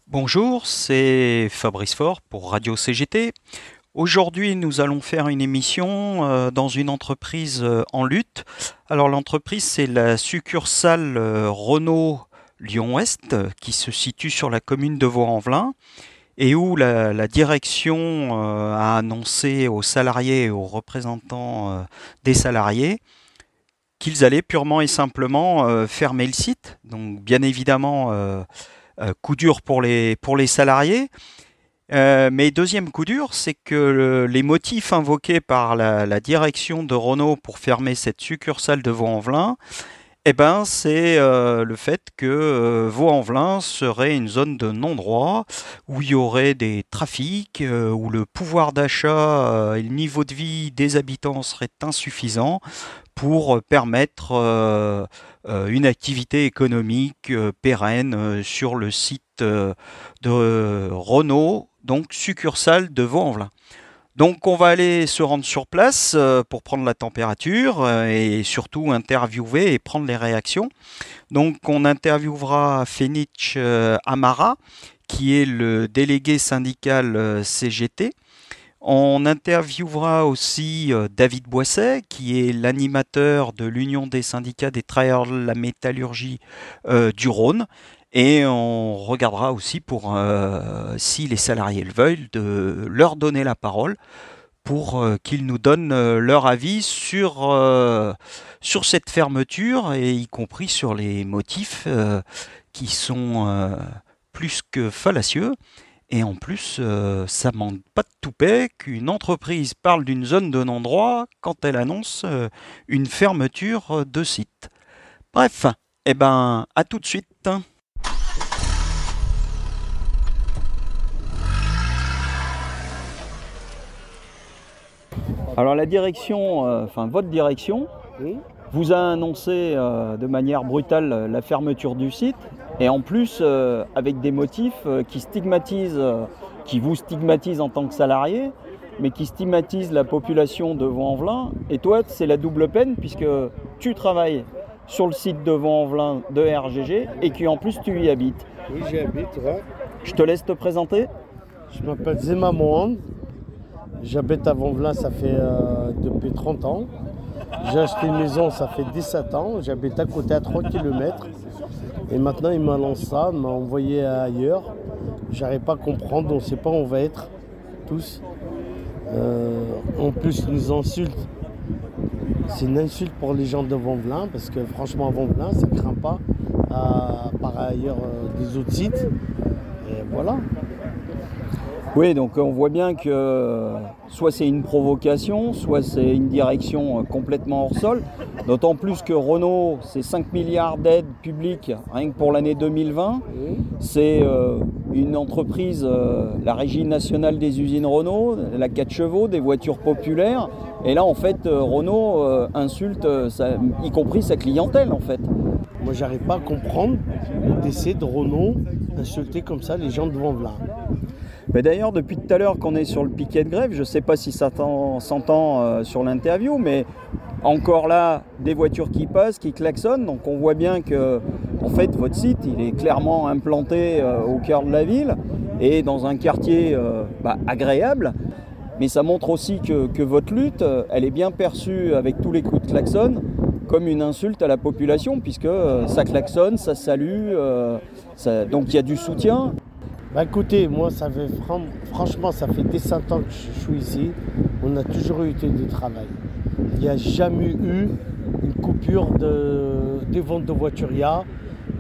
Bonjour, c'est Fabrice Faure pour Radio CGT. Aujourd'hui, nous allons faire une émission dans une entreprise en lutte. Alors l'entreprise, c'est la succursale Renault Lyon-Ouest qui se situe sur la commune de Vaux-en-Velin et où la direction a annoncé aux salariés et aux représentants des salariés qu'ils allaient purement et simplement fermer le site. Donc bien évidemment, coup dur pour les salariés. Mais deuxième coup dur, c'est que les motifs invoqués par la direction de Renault pour fermer cette succursale de Vaux-en-Velin, eh ben, c'est le fait que Vaux-en-Velin serait une zone de non-droit, où il y aurait des trafics, où le pouvoir d'achat et le niveau de vie des habitants serait insuffisant pour permettre une activité économique pérenne sur le site de Renault, donc succursale de Vaux-en-Velin. Donc on va aller se rendre sur place pour prendre la température et surtout interviewer et prendre les réactions. Donc on interviewera Fénich Amara, qui est le délégué syndical CGT. On interviewera aussi David Boisset, qui est l'animateur de l'Union des syndicats des travailleurs de la métallurgie du Rhône. Et on regardera aussi pour, si les salariés le veulent, de leur donner la parole pour qu'ils nous donnent leur avis sur cette fermeture, et y compris sur les motifs qui sont plus que fallacieux. Et en plus, ça manque pas de toupet qu'une entreprise parle d'une zone de non-droit quand elle annonce une fermeture de site. Bref, eh ben, à tout de suite. Alors la direction, votre direction, vous a annoncé de manière brutale la fermeture du site, et en plus avec des motifs qui vous stigmatisent en tant que salarié, mais qui stigmatisent la population de Vaux-en-Velin. Et toi, c'est la double peine puisque tu travailles sur le site de Vaux-en-Velin de RGG et qu'en plus tu y habites. Oui, j'y habite, ouais. Je te laisse te présenter. Je m'appelle Zema Mohand. J'habite à Vaux-en-Velin, ça fait depuis 30 ans. J'ai acheté une maison, ça fait 17 ans. J'habite à côté, à 3 km. Et maintenant, il m'annonce ça, il m'a envoyé ailleurs. J'arrive pas à comprendre, on ne sait pas où on va être, tous. En plus, ils nous insultent. C'est une insulte pour les gens de Vaux-en-Velin, parce que franchement, à Vaux-en-Velin, ça ne craint pas par ailleurs des autres sites. Et voilà. Oui, donc on voit bien que soit c'est une provocation, soit c'est une direction complètement hors sol. D'autant plus que Renault, c'est 5 milliards d'aides publiques rien que pour l'année 2020. C'est une entreprise, la Régie nationale des usines Renault, la 4 chevaux, des voitures populaires. Et là, en fait, Renault insulte, y compris sa clientèle, en fait. Moi, j'arrive pas à comprendre le décès de Renault insulter comme ça les gens de Vaux-en-Velin. Mais d'ailleurs, depuis tout à l'heure qu'on est sur le piquet de grève, je ne sais pas si ça s'entend sur l'interview, mais encore là, des voitures qui passent, qui klaxonnent. Donc on voit bien que, en fait, votre site, il est clairement implanté au cœur de la ville et dans un quartier agréable. Mais ça montre aussi que votre lutte, elle est bien perçue avec tous les coups de klaxon comme une insulte à la population, puisque ça klaxonne, ça salue, donc il y a du soutien. Écoutez, moi, franchement, ça fait 17 ans que je suis ici. On a toujours eu du travail. Il n'y a jamais eu une coupure des ventes de voitures. Il y a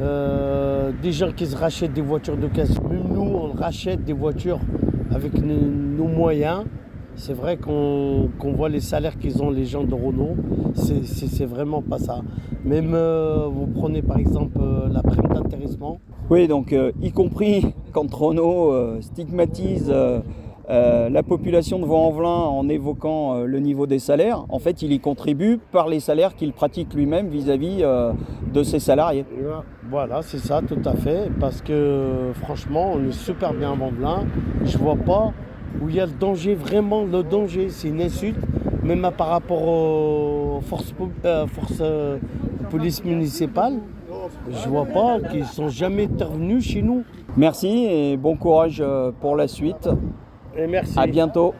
des gens qui se rachètent des voitures d'occasion. Même nous, on rachète des voitures avec nos moyens. C'est vrai qu'on voit les salaires qu'ils ont, les gens de Renault. C'est vraiment pas ça. Même vous prenez par exemple la prime d'intéressement. Oui, donc y compris quand Renault stigmatise la population de Vaux-en-Velin en évoquant le niveau des salaires, en fait il y contribue par les salaires qu'il pratique lui-même vis-à-vis de ses salariés. Voilà, c'est ça, tout à fait. Parce que franchement, on est super bien à Vaux-en-Velin. Je vois pas où il y a le danger, vraiment le danger. C'est une insulte, même par rapport aux forces police municipale. Je vois pas qu'ils sont jamais intervenus chez nous. Merci et bon courage pour la suite. Et merci. À bientôt.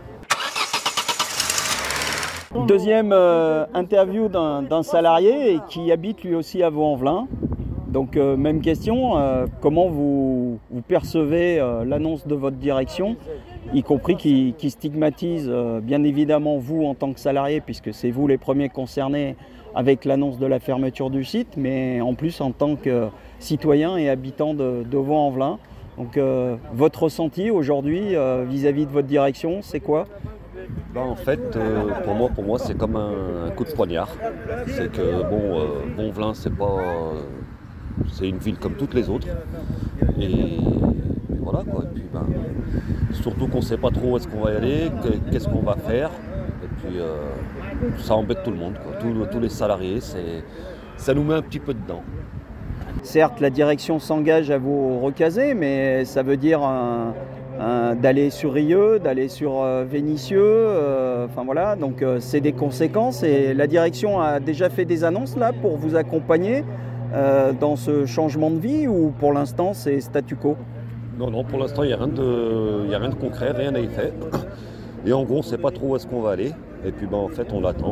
Deuxième interview d'un salarié qui habite lui aussi à Vaux-en-Velin. Donc même question, comment vous percevez l'annonce de votre direction, y compris qui stigmatise bien évidemment vous en tant que salarié, puisque c'est vous les premiers concernés avec l'annonce de la fermeture du site, mais en plus en tant que citoyen et habitant de Vaux-en-Velin. Donc votre ressenti aujourd'hui vis-à-vis de votre direction, c'est quoi ? En fait, pour moi, c'est comme un coup de poignard. C'est que Vaux-en-Velin, c'est une ville comme toutes les autres. Et voilà quoi. Et puis surtout qu'on ne sait pas trop où est-ce qu'on va y aller, qu'est-ce qu'on va faire. Et puis ça embête tout le monde, quoi. Tous les salariés, ça nous met un petit peu dedans. Certes, la direction s'engage à vous recaser, mais ça veut dire d'aller sur Rieux, d'aller sur Vénissieux, donc c'est des conséquences et la direction a déjà fait des annonces là pour vous accompagner dans ce changement de vie ou pour l'instant c'est statu quo ? Non, pour l'instant il n'y a rien de concret, rien n'est fait. Et en gros on ne sait pas trop où est-ce qu'on va aller et puis en fait on attend.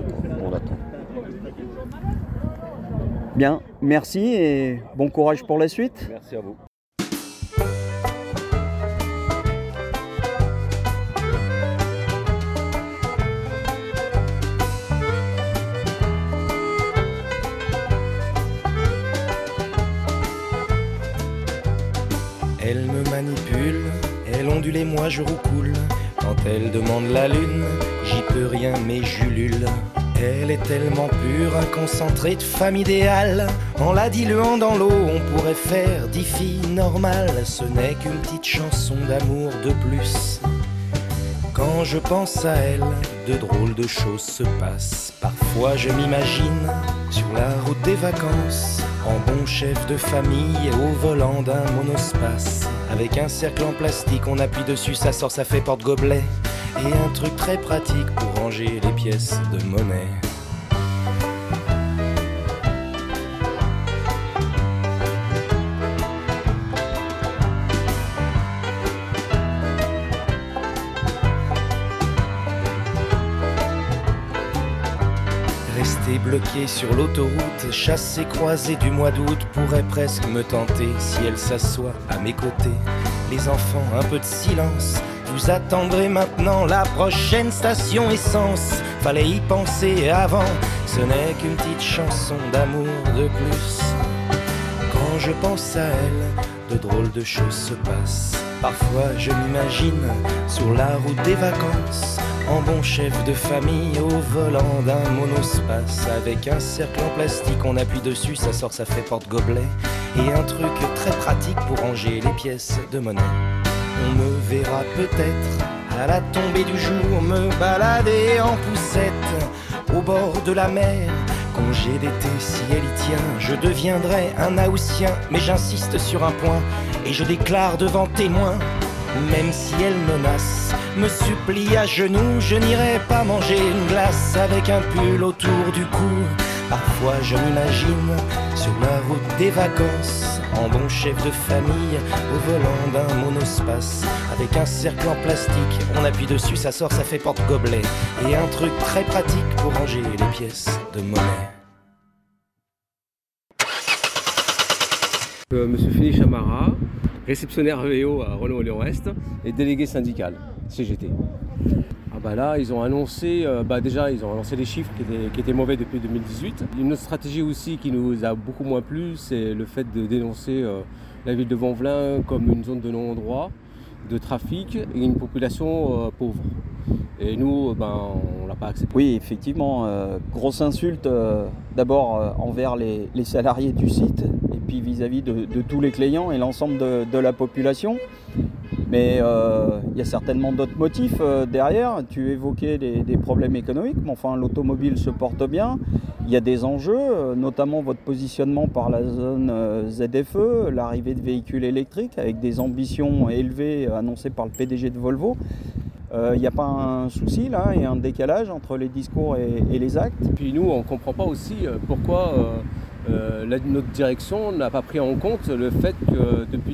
Bien, merci et bon courage pour la suite. Merci à vous. Elle me manipule, elle ondule et moi je roucoule. Quand elle demande la lune, j'y peux rien mais j'ulule. Elle est tellement pure, un concentré de femme idéale. En la diluant dans l'eau, on pourrait faire 10 filles normales. Ce n'est qu'une petite chanson d'amour de plus. Quand je pense à elle, de drôles de choses se passent. Parfois je m'imagine sur la route des vacances, en bon chef de famille au volant d'un monospace. Avec un cercle en plastique, on appuie dessus, ça sort, ça fait porte-gobelet. Et un truc très pratique pour ranger les pièces de monnaie. Rester bloqué sur l'autoroute, chasser croisé du mois d'août pourrait presque me tenter si elle s'assoit à mes côtés. Les enfants, un peu de silence. Vous attendrez maintenant la prochaine station essence. Fallait y penser avant, ce n'est qu'une petite chanson d'amour de plus. Quand je pense à elle, de drôles de choses se passent. Parfois je m'imagine sur la route des vacances, en bon chef de famille au volant d'un monospace. Avec un cercle en plastique, on appuie dessus, ça sort, ça fait porte-gobelet. Et un truc très pratique pour ranger les pièces de monnaie. On me verra peut-être à la tombée du jour me balader en poussette au bord de la mer. Congé d'été, si elle y tient, je deviendrai un Haussien. Mais j'insiste sur un point et je déclare devant témoins, même si elle menace, me supplie à genoux, je n'irai pas manger une glace avec un pull autour du cou. Parfois je m'imagine sur la route des vacances, en bon chef de famille au volant d'un monospace. Avec un cercle en plastique, on appuie dessus, ça sort, ça fait porte-gobelet. Et un truc très pratique pour ranger les pièces de monnaie. Monsieur Félix Chamara, réceptionnaire EO à Renault Lyon-Est et délégué syndical CGT. Là, ils ont annoncé, ils ont annoncé des chiffres qui étaient mauvais depuis 2018. Une autre stratégie aussi qui nous a beaucoup moins plu, c'est le fait de dénoncer la ville de Vaux-en-Velin comme une zone de non-droit, de trafic et une population pauvre. Et nous, on ne l'a pas accepté. Oui, effectivement, grosse insulte d'abord envers les salariés du site et puis vis-à-vis de tous les clients et l'ensemble de la population. Mais il y a certainement d'autres motifs derrière. Tu évoquais des problèmes économiques, mais enfin l'automobile se porte bien. Il y a des enjeux, notamment votre positionnement par la zone ZFE, l'arrivée de véhicules électriques avec des ambitions élevées annoncées par le PDG de Volvo. Il n'y a pas un souci là et un décalage entre les discours et les actes? Puis nous, on ne comprend pas aussi pourquoi notre direction n'a pas pris en compte le fait que depuis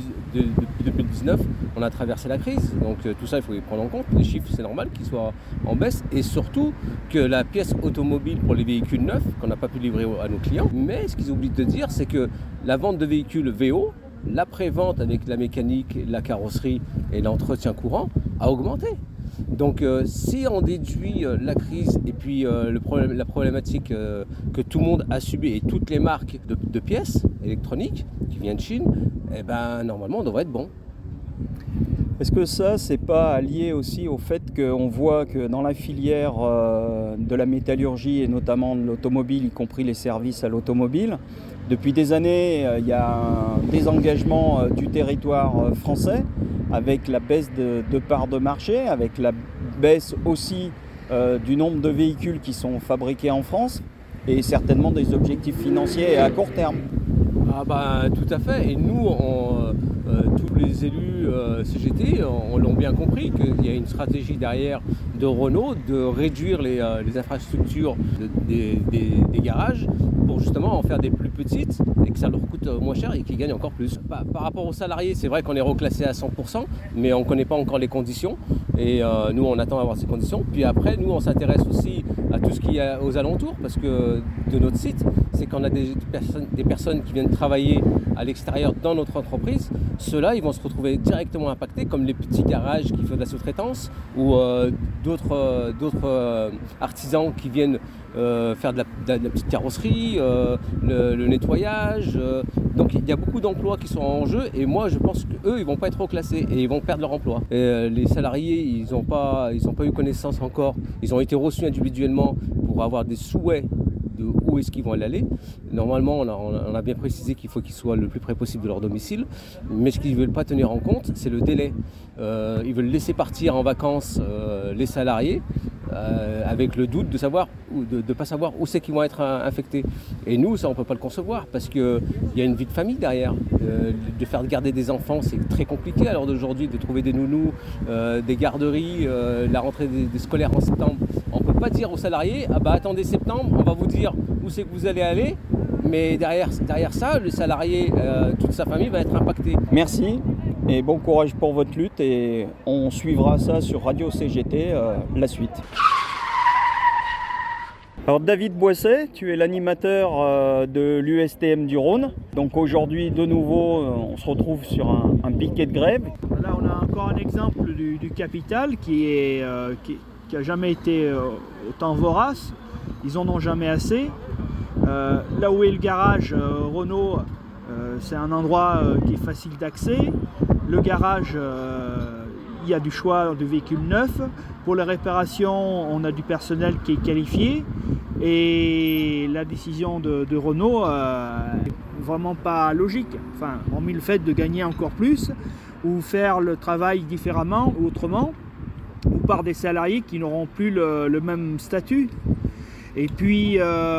2019, on a traversé la crise. Donc tout ça, il faut les prendre en compte. Les chiffres, c'est normal qu'ils soient en baisse. Et surtout que la pièce automobile pour les véhicules neufs, qu'on n'a pas pu livrer à nos clients. Mais ce qu'ils oublient de dire, c'est que la vente de véhicules VO, l'après-vente avec la mécanique, la carrosserie et l'entretien courant a augmenté. Donc si on déduit la crise et puis la problématique que tout le monde a subi et toutes les marques de pièces électroniques qui viennent de Chine, eh ben, normalement on devrait être bon. Est-ce que ça, c'est pas lié aussi au fait qu'on voit que dans la filière de la métallurgie et notamment de l'automobile, y compris les services à l'automobile, depuis des années, il y a un désengagement du territoire français avec la baisse de parts de marché, avec la baisse aussi du nombre de véhicules qui sont fabriqués en France et certainement des objectifs financiers à court terme. Ah bah, tout à fait. Et nous, tous les élus CGT, on l'ont bien compris qu'il y a une stratégie derrière de Renault de réduire les infrastructures des garages pour justement en faire des plus petites et que ça leur coûte moins cher et qu'ils gagnent encore plus. Par rapport aux salariés, c'est vrai qu'on est reclassé à 100%, mais on ne connaît pas encore les conditions et nous on attend d'avoir ces conditions. Puis après, nous on s'intéresse aussi à tout ce qu'il y a aux alentours parce que de notre site, c'est qu'on a des personnes qui viennent travailler à l'extérieur dans notre entreprise. Ceux-là, ils vont se retrouver directement impactés comme les petits garages qui font de la sous-traitance ou d'autres artisans qui viennent faire de la petite carrosserie, le nettoyage. Donc il y a beaucoup d'emplois qui sont en jeu et moi je pense qu'eux ils vont pas être reclassés et ils vont perdre leur emploi. Et les salariés ils ont pas eu connaissance encore. Ils ont été reçus individuellement pour avoir des souhaits de où est-ce qu'ils vont aller. Normalement, on a bien précisé qu'il faut qu'ils soient le plus près possible de leur domicile, mais ce qu'ils ne veulent pas tenir en compte, c'est le délai. Ils veulent laisser partir en vacances les salariés avec le doute de pas savoir où c'est qu'ils vont être infectés. Et nous, ça, on ne peut pas le concevoir parce qu'il y a une vie de famille derrière. De faire garder des enfants, c'est très compliqué à l'heure d'aujourd'hui, de trouver des nounous, des garderies, la rentrée des scolaires en septembre. On ne peut pas dire aux salariés, ah bah attendez septembre, on va vous dire où c'est que vous allez aller, mais derrière ça, le salarié, toute sa famille va être impactée. Merci et bon courage pour votre lutte et on suivra ça sur Radio CGT, la suite. Alors David Boisset, tu es l'animateur de l'USTM du Rhône. Donc aujourd'hui, de nouveau, on se retrouve sur un piquet de grève. Là, on a encore un exemple du capital qui a jamais été autant vorace. Ils en ont jamais assez. Là où est le garage Renault, c'est un endroit qui est facile d'accès. Le garage, il y a du choix de véhicules neufs. Pour les réparations, on a du personnel qui est qualifié. Et la décision de Renault n'est vraiment pas logique. Enfin, hormis le fait de gagner encore plus ou faire le travail différemment ou autrement, ou par des salariés qui n'auront plus le même statut. Et puis,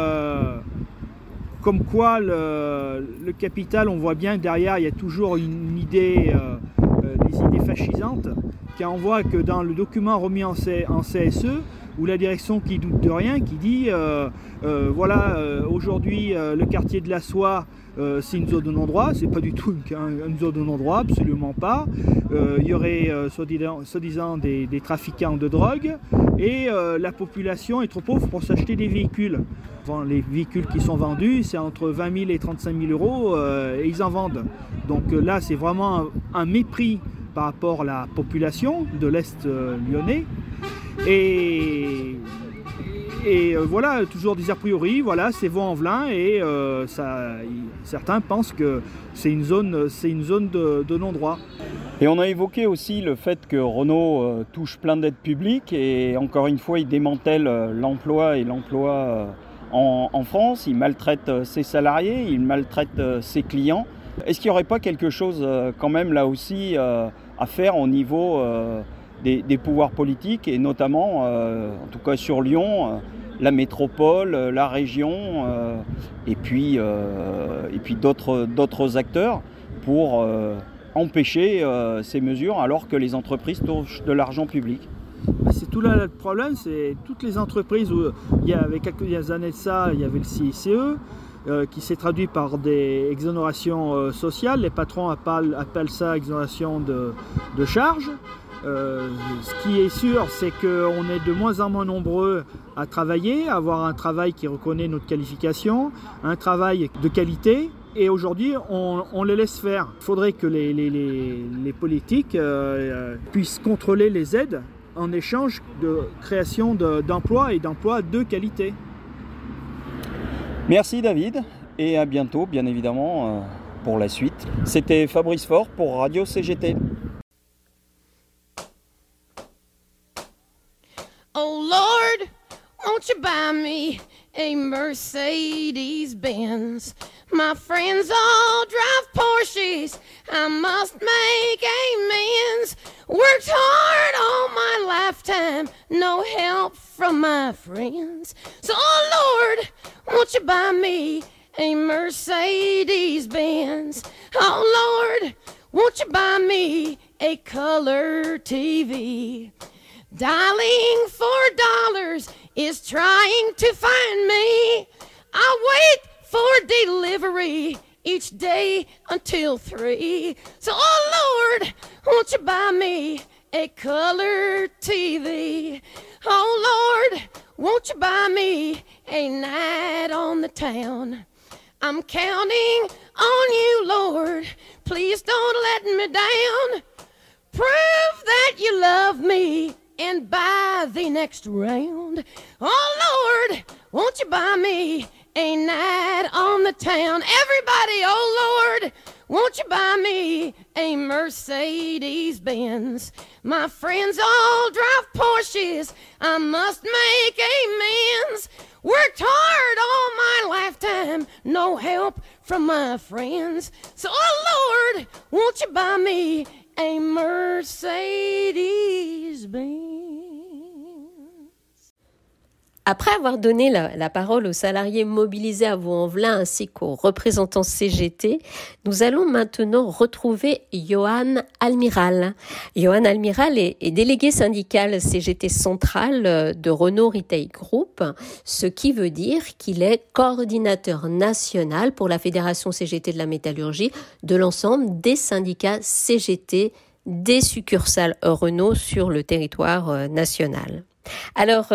comme quoi le capital, on voit bien que derrière, il y a toujours une idée, des idées fascisantes, quand on voit que dans le document remis en CSE, où la direction qui doute de rien, qui dit aujourd'hui le quartier de la Soie c'est une zone de non-droit, c'est pas du tout une zone de non-droit, absolument pas. Il y aurait soi-disant des trafiquants de drogue et la population est trop pauvre pour s'acheter des véhicules. Bon, les véhicules qui sont vendus, c'est entre 20 000 et 35 000 euros et ils en vendent. Donc là, c'est vraiment un mépris par rapport à la population de l'Est lyonnais. Et voilà, toujours des a priori, voilà, c'est Vaux-en-Velin et certains pensent que c'est une zone de non-droit. Et on a évoqué aussi le fait que Renault touche plein d'aides publiques et encore une fois, il démantèle l'emploi en France, il maltraite ses salariés, il maltraite ses clients. Est-ce qu'il n'y aurait pas quelque chose quand même là aussi à faire au niveau des pouvoirs politiques et notamment, en tout cas sur Lyon, la métropole, la région et puis d'autres acteurs pour empêcher ces mesures alors que les entreprises touchent de l'argent public? C'est tout là le problème, c'est toutes les entreprises où il y avait quelques années de ça, il y avait le CICE, qui s'est traduit par des exonérations sociales. Les patrons appellent ça exonération de charges. Ce qui est sûr, c'est qu'on est de moins en moins nombreux à travailler, à avoir un travail qui reconnaît notre qualification, un travail de qualité. Et aujourd'hui, on les laisse faire. Il faudrait que les politiques puissent contrôler les aides en échange de création d'emplois et d'emplois de qualité. Merci David, et à bientôt, bien évidemment, pour la suite. C'était Fabrice Faure pour Radio CGT. Oh Lord, won't you buy me a Mercedes-Benz? My friends all drive Porsches, I must make amends. Worked hard all my lifetime, no help from my friends. So oh Lord, won't you buy me a Mercedes-Benz? Oh Lord, won't you buy me a color TV? Dialing $4 is trying to find me. I wait for delivery each day until 3. So, oh Lord, won't you buy me a color TV? Oh Lord, won't you buy me a night on the town? I'm counting on you, Lord. Please don't let me down. Prove that you love me and buy the next round. Oh Lord, won't you buy me a night on the town? Everybody, oh Lord, won't you buy me a Mercedes-Benz? My friends all drive Porsches, I must make amends. Worked hard all my lifetime, no help from my friends. So, oh Lord, won't you buy me a Mercedes-Benz? Après avoir donné la parole aux salariés mobilisés à Vaux-en-Velin ainsi qu'aux représentants CGT, nous allons maintenant retrouver Johan Almiral. Johan Almiral est délégué syndical CGT central de Renault Retail Group, ce qui veut dire qu'il est coordinateur national pour la Fédération CGT de la métallurgie de l'ensemble des syndicats CGT des succursales Renault sur le territoire national. Alors,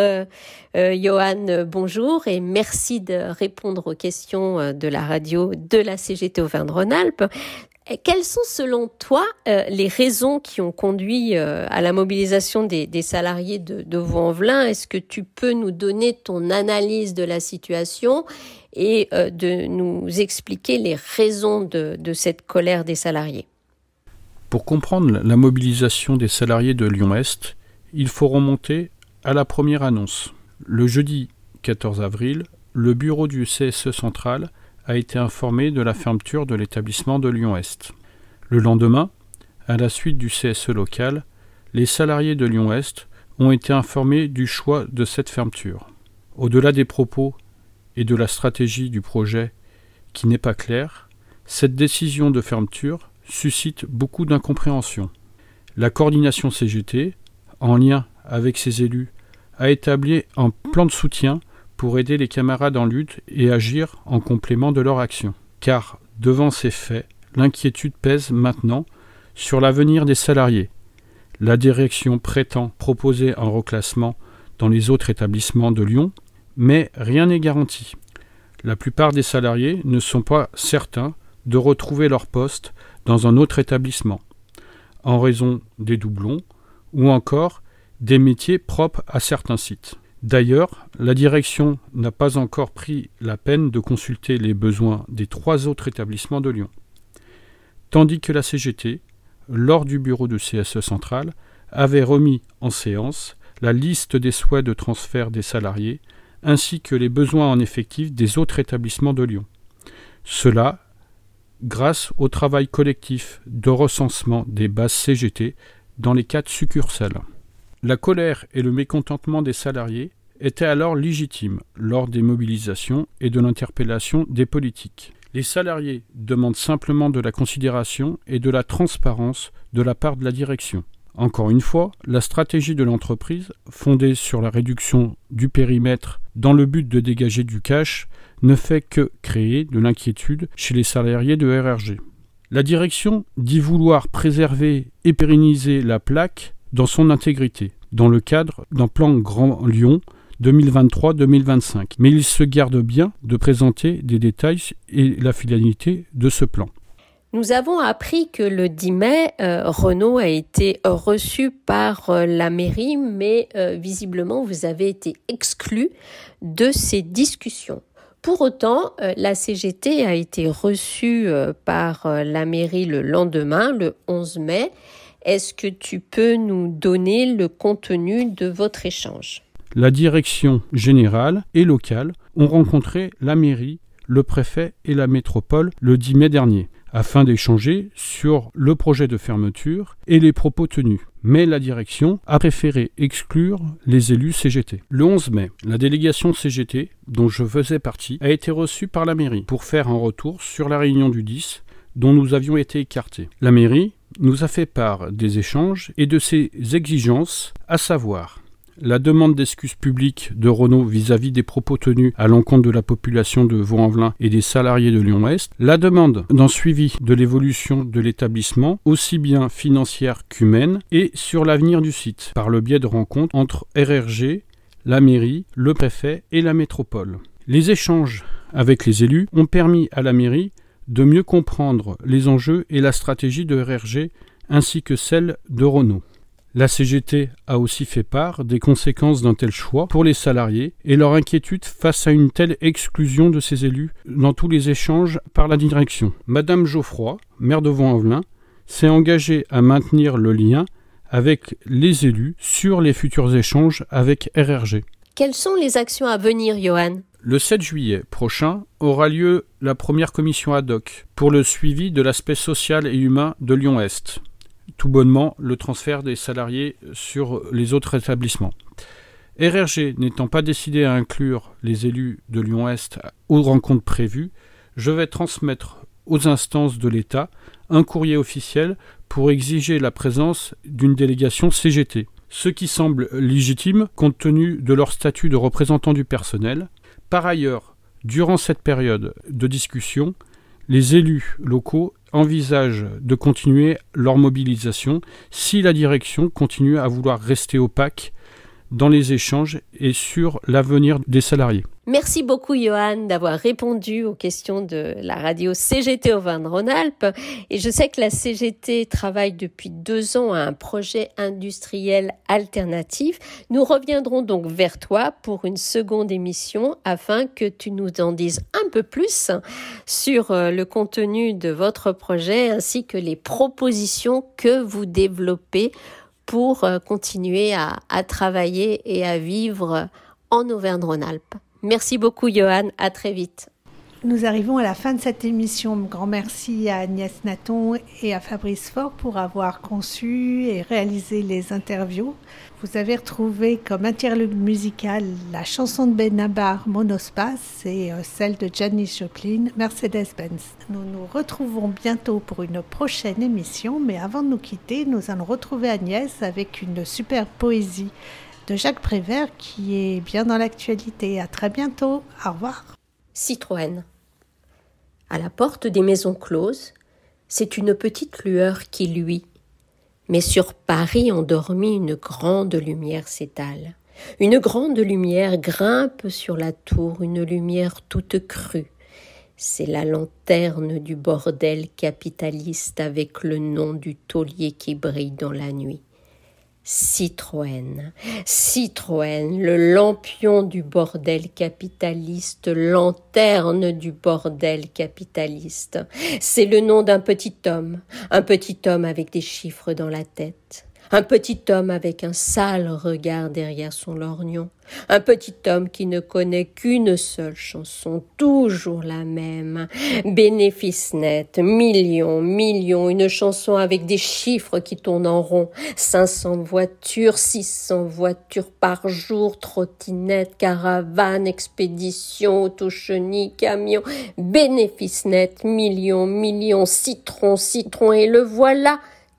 Johan, bonjour et merci de répondre aux questions de la radio de la CGT Auvergne-Rhône-Alpes. Quelles sont selon toi les raisons qui ont conduit à la mobilisation des salariés de Vaux-en-Velin? Est-ce que tu peux nous donner ton analyse de la situation et de nous expliquer les raisons de cette colère des salariés? Pour comprendre la mobilisation des salariés de Lyon-Est, il faut remonter à la première annonce. Le jeudi 14 avril, le bureau du CSE central a été informé de la fermeture de l'établissement de Lyon-Est. Le lendemain, à la suite du CSE local, les salariés de Lyon-Est ont été informés du choix de cette fermeture. Au-delà des propos et de la stratégie du projet qui n'est pas claire, cette décision de fermeture suscite beaucoup d'incompréhension. La coordination CGT, en lien avec ses élus, a établi un plan de soutien pour aider les camarades en lutte et agir en complément de leur action. Car, devant ces faits, l'inquiétude pèse maintenant sur l'avenir des salariés. La direction prétend proposer un reclassement dans les autres établissements de Lyon, mais rien n'est garanti. La plupart des salariés ne sont pas certains de retrouver leur poste dans un autre établissement, en raison des doublons ou encore des métiers propres à certains sites. D'ailleurs, la direction n'a pas encore pris la peine de consulter les besoins des 3 autres établissements de Lyon. Tandis que la CGT, lors du bureau du CSE central, avait remis en séance la liste des souhaits de transfert des salariés ainsi que les besoins en effectifs des autres établissements de Lyon. Cela grâce au travail collectif de recensement des bases CGT dans les 4 succursales. La colère et le mécontentement des salariés étaient alors légitimes lors des mobilisations et de l'interpellation des politiques. Les salariés demandent simplement de la considération et de la transparence de la part de la direction. Encore une fois, la stratégie de l'entreprise, fondée sur la réduction du périmètre dans le but de dégager du cash, ne fait que créer de l'inquiétude chez les salariés de RRG. La direction dit vouloir préserver et pérenniser la plaque dans son intégrité, dans le cadre d'un plan Grand Lyon 2023-2025. Mais il se garde bien de présenter des détails et la finalité de ce plan. Nous avons appris que le 10 mai, Renault a été reçu par la mairie, mais visiblement vous avez été exclu de ces discussions. Pour autant, la CGT a été reçue par la mairie le lendemain, le 11 mai. Est-ce que tu peux nous donner le contenu de votre échange ? La direction générale et locale ont rencontré la mairie, le préfet et la métropole le 10 mai dernier, afin d'échanger sur le projet de fermeture et les propos tenus. Mais la direction a préféré exclure les élus CGT. Le 11 mai, la délégation CGT, dont je faisais partie, a été reçue par la mairie pour faire un retour sur la réunion du 10, dont nous avions été écartés. La mairie nous a fait part des échanges et de ses exigences, à savoir la demande d'excuses publiques de Renault vis-à-vis des propos tenus à l'encontre de la population de Vaux-en-Velin et des salariés de Lyon-Est, la demande d'un suivi de l'évolution de l'établissement, aussi bien financière qu'humaine, et sur l'avenir du site, par le biais de rencontres entre RRG, la mairie, le préfet et la métropole. Les échanges avec les élus ont permis à la mairie de mieux comprendre les enjeux et la stratégie de RRG ainsi que celle de Renault. La CGT a aussi fait part des conséquences d'un tel choix pour les salariés et leur inquiétude face à une telle exclusion de ces élus dans tous les échanges par la direction. Madame Geoffroy, maire de Vaux-en-Velin, s'est engagée à maintenir le lien avec les élus sur les futurs échanges avec RRG. Quelles sont les actions à venir, Johan ? Le 7 juillet prochain aura lieu la première commission ad hoc pour le suivi de l'aspect social et humain de Lyon-Est. Tout bonnement le transfert des salariés sur les autres établissements. RRG n'étant pas décidé à inclure les élus de Lyon-Est aux rencontres prévues, je vais transmettre aux instances de l'État un courrier officiel pour exiger la présence d'une délégation CGT, ce qui semble légitime compte tenu de leur statut de représentant du personnel. Par ailleurs, durant cette période de discussion, les élus locaux envisagent de continuer leur mobilisation si la direction continue à vouloir rester opaque dans les échanges et sur l'avenir des salariés. Merci beaucoup, Johan, d'avoir répondu aux questions de la radio CGT Auvergne-Rhône-Alpes. Et je sais que la CGT travaille depuis 2 ans à un projet industriel alternatif. Nous reviendrons donc vers toi pour une seconde émission afin que tu nous en dises un peu plus sur le contenu de votre projet ainsi que les propositions que vous développez pour continuer à travailler et à vivre en Auvergne-Rhône-Alpes. Merci beaucoup, Johan. À très vite. Nous arrivons à la fin de cette émission. Grand merci à Agnès Natton et à Fabrice Faure pour avoir conçu et réalisé les interviews. Vous avez retrouvé comme interlude musical la chanson de Benabar, Monospace, et celle de Janis Joplin, Mercedes-Benz. Nous nous retrouvons bientôt pour une prochaine émission, mais avant de nous quitter, nous allons retrouver Agnès avec une superbe poésie de Jacques Prévert qui est bien dans l'actualité. À très bientôt. Au revoir. Citroën. À la porte des maisons closes, c'est une petite lueur qui luit. Mais sur Paris endormi, une grande lumière s'étale. Une grande lumière grimpe sur la tour, une lumière toute crue. C'est la lanterne du bordel capitaliste avec le nom du taulier qui brille dans la nuit. Citroën, Citroën, le lampion du bordel capitaliste, lanterne du bordel capitaliste. C'est le nom d'un petit homme avec des chiffres dans la tête. Un petit homme avec un sale regard derrière son lorgnon. Un petit homme qui ne connaît qu'une seule chanson, toujours la même. Bénéfice net, millions, une chanson avec des chiffres qui tournent en rond. 500 voitures, 600 voitures par jour, trottinettes, caravanes, expéditions, autochenilles, camions. Bénéfice net, millions, citron, et le voilà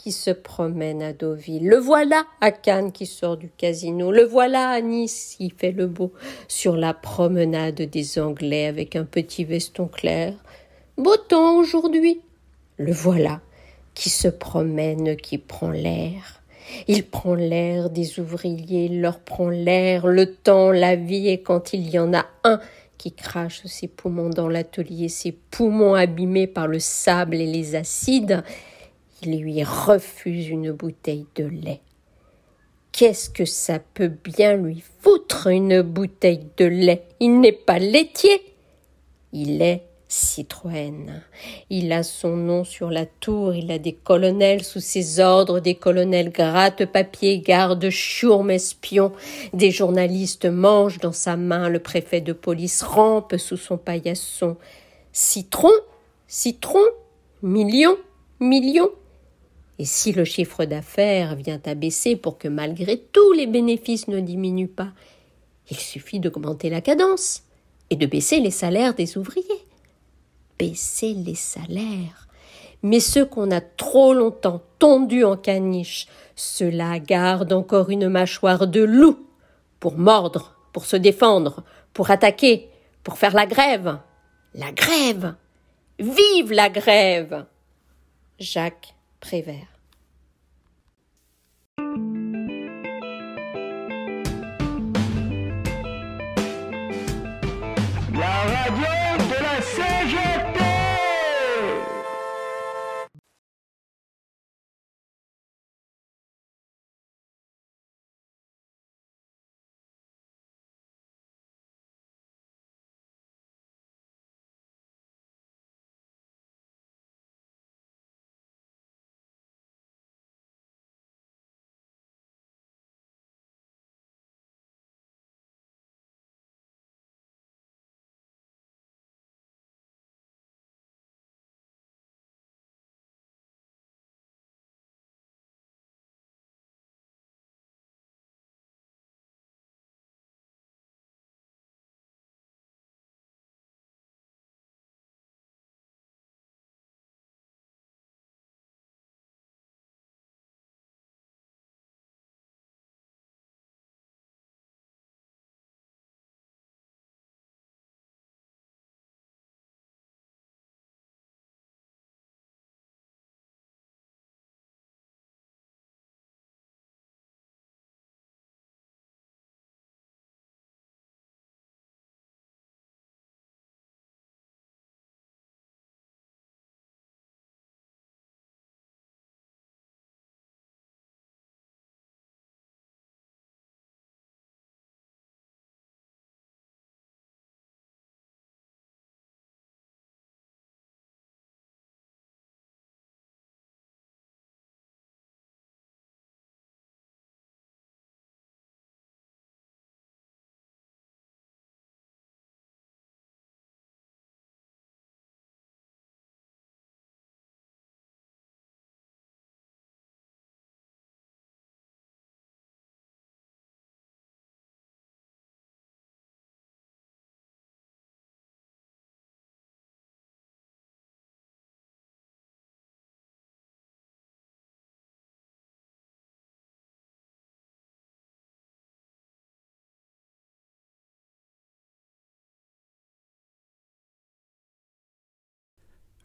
qui se promène à Deauville. Le voilà à Cannes qui sort du casino. Le voilà à Nice qui fait le beau sur la promenade des Anglais avec un petit veston clair. Beau temps aujourd'hui. Le voilà qui se promène, qui prend l'air. Il prend l'air des ouvriers, il leur prend l'air, le temps, la vie, et quand il y en a un qui crache ses poumons dans l'atelier, ses poumons abîmés par le sable et les acides, il lui refuse une bouteille de lait. Qu'est-ce que ça peut bien lui foutre, une bouteille de lait? Il n'est pas laitier, il est Citroën. Il a son nom sur la tour, il a des colonels sous ses ordres, des colonels gratte-papier, garde-chourme, espions, des journalistes mangent dans sa main, le préfet de police rampe sous son paillasson. Citron, million. Et si le chiffre d'affaires vient à baisser pour que malgré tout les bénéfices ne diminuent pas, il suffit d'augmenter la cadence et de baisser les salaires des ouvriers. Baisser les salaires. Mais ceux qu'on a trop longtemps tondus en caniche, ceux-là gardent encore une mâchoire de loup pour mordre, pour se défendre, pour attaquer, pour faire la grève. La grève! Vive la grève! Jacques Prévert.